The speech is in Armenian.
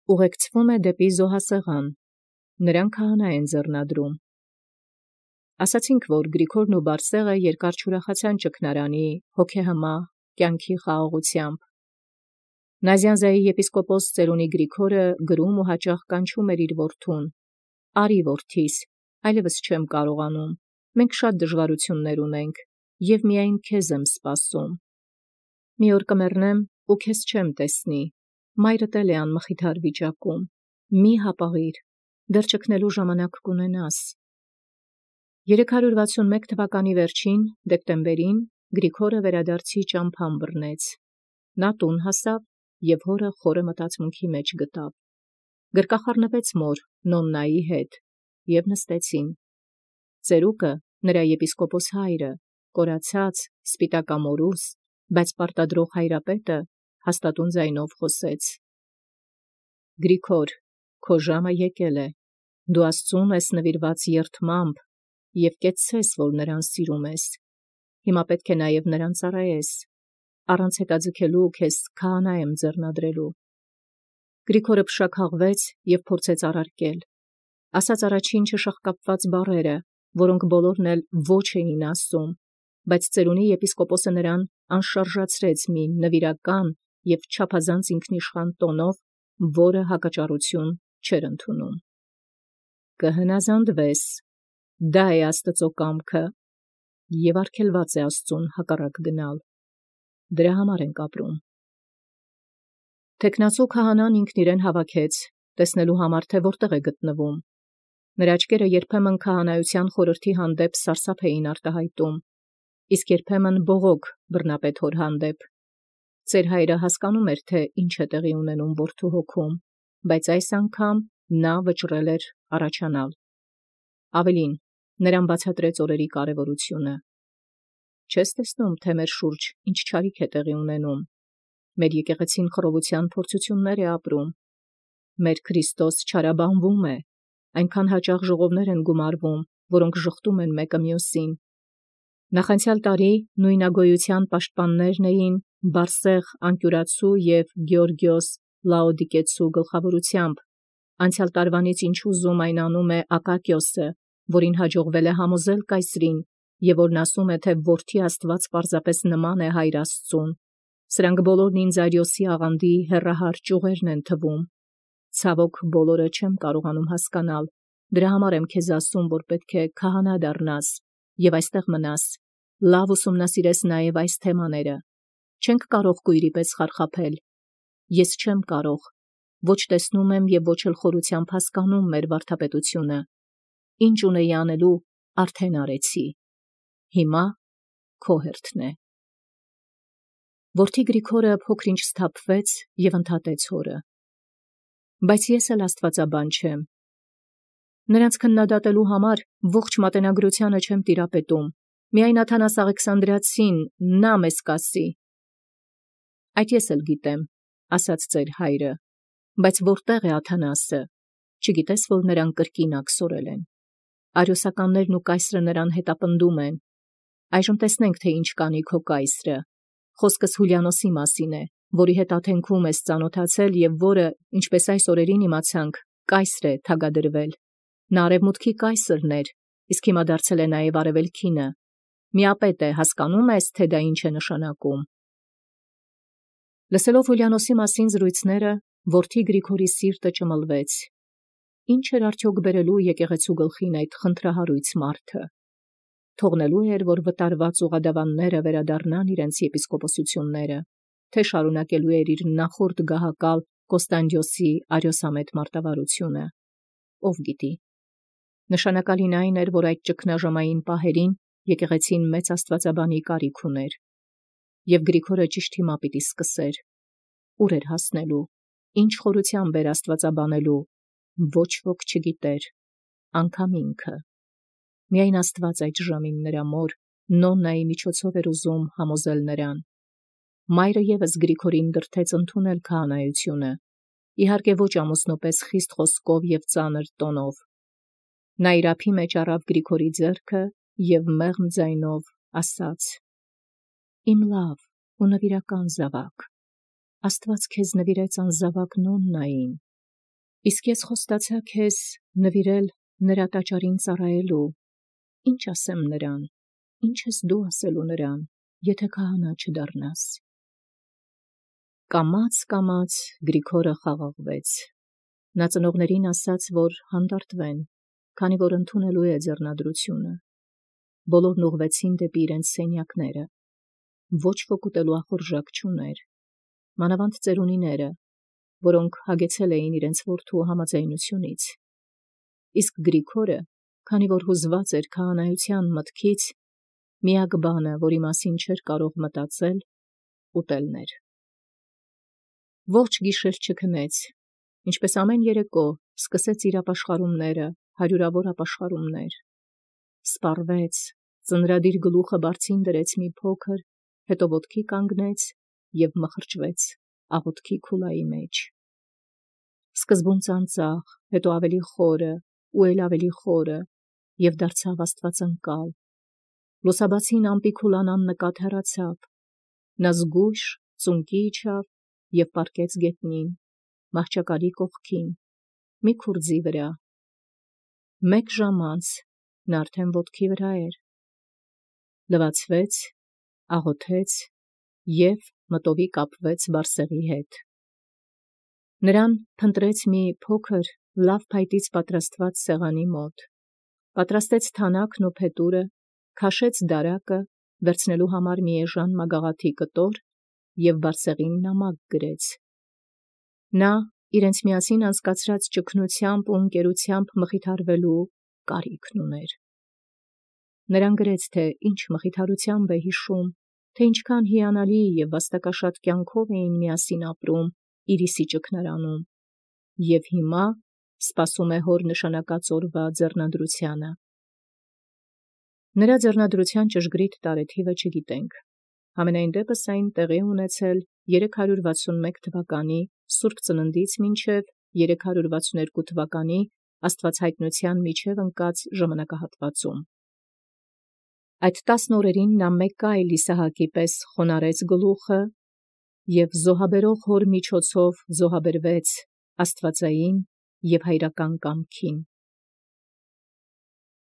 ուղեկցվում է դեպի զոհասեղան, նրան քահանա են ձեռնադրում։ Ասացինք, որ Գրիգորն ու Բարսեղը երկար չուրախացան ճգնարանի հոգեհմա կյանքի խաղաղությամբ։ Նազյանզայի եպիսկոպոս ծերունի Գրիգորը գրում ու հաճախ կանչում էր իր որդուն. «Արի որդիս, այլևս չեմ կարողանում, մենք շատ դժվարություններ ունենք, և միայն քեզ եմ սպասում։ Մի օր կմեռնեմ ու քեզ չեմ տեսնի, մայրդ էլ է անմխիթար վիճակում, մի հապաղիր, դեռ ճգնելու ժամանակ կունենաս»։ 361 թվականի վերջին, դեկտեմբերին, Գրիգորը վերադարձի ճամփան բռնեց։ Նա տուն հասավ և հորը խորը մտածմունքի մեջ գտավ։ Գրկախառնվեց մոր Նոննայի հետ և նստեցին։ Ծերուկը, նրա եպիսկոպոս հայրը, կորացած, սպիտակամորուս, բայց պարտադրող հայրապետը հաստատուն ձայնով խոսեց. «Գրիգոր, քո ժամը եկել է, դու Աստծուն ես նվիրված երդմամբ և կեցցես, որ նրան սիրում ես, հիմա պետք է նաև նրան ծառայես, առանց հետաձգելու քեզ քահանա եմ ձեռնադրելու»։ Գրիգորը փշաքաղվեց և փորձեց առարկել, ասաց առաջին չշաղկապված բառերը, որոնք բոլորն էլ ոչ էին ասում, բայց ծերունի եպիսկոպոսը նրան անշարժացրեց մի նվիրական և չափազանց ինքնիշխան տոնով, որը հակաճառություն չէր ընդունում։ «Կհնազանդվես, դա է Աստծո կամքը, և արգելված է Աստծուն հակառակ գնալ, դրա համար ենք ապրում»։ Թեկնածու քահանան ինքն իրեն հավաքեց, տեսնելու համար, թե որտեղ է գտնվում։ Նրա աչքերը երբեմն քահանայության խորհրդի հանդեպ սարսափ էին արտահայտում, իսկ երբեմն բողոք բռնապետ հոր հանդեպ։ Ծեր հայրը հասկանում էր, թե ինչ է տեղի ունենում որդու հոգում, բայց այս անգամ նա վճռել էր առաջանալ։ Ավելին, նրան բացատրեց օրերի կարևորությունը։ «Չես տեսնում, թե մեր շուրջ ինչ չարիք է տեղի ունենում։ Մեր եկեղեցին խռովության փորձություններ է ապրում։ Մեր Քրիստոս չարաբանվում է, այնքան հաճախ ժողովներ են գումարվում, որոնք ժխտում են մեկը մյուսին։ Նախանցյալ տարի նույնագոյության պաշտպաններն էին Բարսեղ Անկյուրացու և Գեորգիոս Լաոդիկեցու գլխավորությամբ, անցյալ տարվանից ինչ ուզում այն անում է Ակակիոսը, որին հաջողվել է համոզել կայսրին, և որն ասում է, թե որդի Աստված պարզապես նման է Հայր Աստծուն։ Սրանք բոլորն ինձ Արիոսի աղանդի հեռահար ճյուղերն են թվում։ Ցավոք, բոլորը չեմ կարողանում հասկանալ, դրա համար եմ քեզ ասում, որ պետք է քահանա դառնաս և այստեղ մնաս, լավ ուսումնասիրես նաև այս թեմաները։ Չենք կարող կույրի պես խարխափել։ Ես չեմ կարող, ոչ տեսնում եմ և ոչ էլ խորությամբ հասկանում մեր վարդապետությունը։ Ինչ ունեի անելու, արդեն արեցի։ Հիմա քո հերթն է։ Որդի Գրիգորը փոքր-ինչ սթափվեց և ընդհատեց հորը. «Բայց ես էլ աստվածաբան չեմ։ Նրանց քննադատելու համար ողջ մատենագրությանը չեմ տիրապետում, միայն Աթանաս Աղեքսանդրիացին, նա մեզ կասի»։ «Այդ ես էլ գիտեմ», ասաց ծեր հայրը, «բայց որտեղ է Աթանասը, չգիտես, որ նրան կրկին աքսորել են։ Արիոսականներն ու կայսրը նրան հետապնդում են։ Այժմ տեսնենք, թե ինչ կանի քո կայսրը։ Խոսքս Հուլիանոսի մասին է, որի հետ Աթենքում ես ծանոթացել և որը, ինչպես այս օրերին իմացանք, կայսր է թագադրվել։ Նա արևմուտքի կայսրն էր, իսկ հիմա դարձել է նաև արևելքինը։ Միապետ է, հասկանում ես, թե դա ինչ է նշանակում»։ Լսելով Հուլիանոսի մասին զրույցները, որդի Գրիգորի սիրտը ճմլվեց։ Ինչ էր արդյոք բերելու եկեղեցու գլխին այդ խնդրահարույց մարդը։ Թողնելու էր, որ վտարված ուղադավանները վերադառնան իրենց եպիսկոպոսությունները, թե շարունակելու էր իր նախորդ գահակալ Կոստանդիոսի արիոսամետ մարտավարությունը։ Ով գիտի։ Նշանակալին այն էր, որ այդ ճգնաժամային պահերին եկեղեցին մեծ աստվածաբանի կարիք ուներ։ Եվ Գրիգորը ճիշտ հիմա պիտի սկսեր։ Ուր էր հասնելու, ինչ խորությամբ էր աստվածաբանելու, ոչ ոք չգիտեր, անգամ ինքը։ Միայն Աստված այդ ժամին նրա մոր Նոննայի միջոցով էր ուզում համոզել նրան։ Մայրը ևս Գրիգորին դրդեց ընդունել քահանայությունը, իհարկե ոչ ամուսնու պես խիստ խոսքով և ծանր տոնով։ Նա իր ափի մեջ առավ Գրիգորի ձեռքը և մեղմ ձայնով ասաց. «Իմ լավ ու նվիրական զավակ, Աստված քեզ նվիրեց անզավակ Նոննային, Իսկ ես խոստացա քեզ նվիրել նրա տաճարին ծառայելու, ինչ ասեմ նրան, ինչ ես դու ասելու նրան, եթե քահանա չդառնաս։ Կամաց Գրիգորը խաղաղվեց։ Նա ծնողներին ասաց, որ հանդարտվեն, քանի որ ընդունելու է ձեռնադրությունը։ Բոլորն ուղղվեցին դեպի իրենց սենյակները։ Ոչ ոք ուտելու ախորժակ չուներ, մանավանդ ծերունիները, որոնք հագեցել էին իրենց որդու համաձայնությունից։ Իսկ Գրիգորը, քանի որ հուզված էր քահանայության մտքից, միակ բանը, որի մասին չէր կարող մտածել, ուտելն էր։ Ողջ գիշեր չքնեց, ինչպես ամեն երեկո սկսեց իր ապաշխարումները, հարյուրավոր ապաշխարումներ։ Սպառվեց, ծնրադիր գլուխը բարձին դրեց մի փոքր, հետո ոտքի կանգնեց և մխրճվեց աղոթքի քուլայի մեջ։ Սկզբում ծանծաղ, հետո ավելի խորը ու էլ ավելի խորը, և դարձավ աստվածընկալ։ Լուսաբացին ամպի քուլան աննկատ հեռացավ։ Նա զգույշ ծունկի իջավ և պառկեց գետնին, մահճակալի կողքին, մի քուրձի վրա։ 1 ժամ անց նա արդեն ոտքի վրա էր։ Լվացվեց, աղոթեց և մտովի կապվեց Բարսեղի հետ։ Նրան փնտրեց մի փոքր, լավ փայտից պատրաստված սեղանի մոտ, պատրաստեց թանաքն ու փետուրը, քաշեց դարակը, վերցնելու համար մի էժան մագաղաթի կտոր և Բարսեղին նամակ գրեց։ Նա իրենց միասին անցկացրած ճգնությամբ ու ընկերությամբ մխիթարվելու կարիքն ուներ։ Նրան գրեց, թե ինչ մխիթարությամբ է հիշում, թե ինչքան հիանալի և վաստակաշատ կյանքով էին միասին ապրում Իրիսի ճգնարանում, և հիմա սպասում է հոր նշանակած օրվա ձեռնադրությանը։ Նրա ձեռնադրության ճշգրիտ տարեթիվը չգիտենք, համենայնդեպս այն տեղի է ունեցել 361 թվականի Սուրբ Ծննդից մինչև 362 թվականի Աստվածհայտնության միջև ընկած ժամանակահատվածում։ Այդ 10 օրերին նա մեկ այլ Իսահակի պես խոնարհեց գլուխը և զոհաբերող հոր միջոցով զոհաբերվեց աստվածային և հայրական կամքին։